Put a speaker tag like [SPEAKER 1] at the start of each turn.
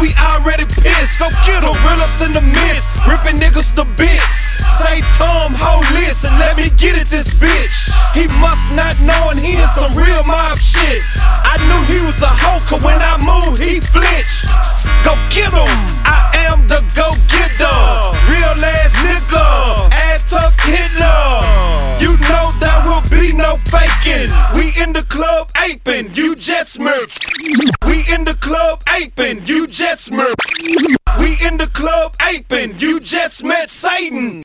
[SPEAKER 1] we already pissed. Go get 'em. Gorillas in the mist, ripping niggas to bits. Say Tom, hold this and let me get at this bitch. He must not knowin' he in some real mob shit. I knew he was a hoe, 'cause when I moved, he flinched. Go get him, I am the go-getter. Real ass nigga, Tuck Hitler. You know there will be no faking. We in the club aping, you jet smirch. We in the club aping, you jet smirch. We in the club aping, you just met Satan.